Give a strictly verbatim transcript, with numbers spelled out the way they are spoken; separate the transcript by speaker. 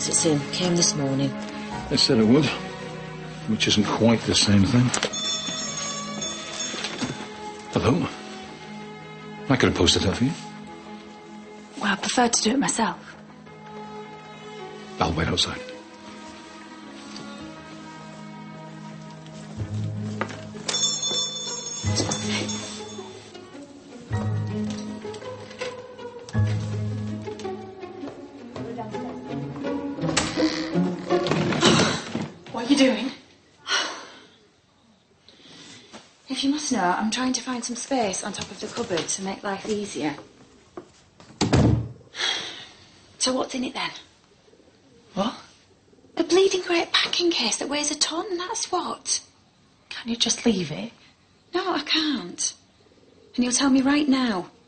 Speaker 1: Yes, it's in. Came this morning.
Speaker 2: They said it would, which isn't quite the same thing. Hello? I could have posted that for you.
Speaker 3: Well, I prefer to do it myself.
Speaker 2: I'll wait outside.
Speaker 3: What are you doing? If you must know, I'm trying to find some space on top of the cupboard to make life easier. So what's in it then?
Speaker 4: What?
Speaker 3: A bleeding great packing case that weighs a ton, that's what.
Speaker 4: Can you just leave it?
Speaker 3: No, I can't. And you'll tell me right now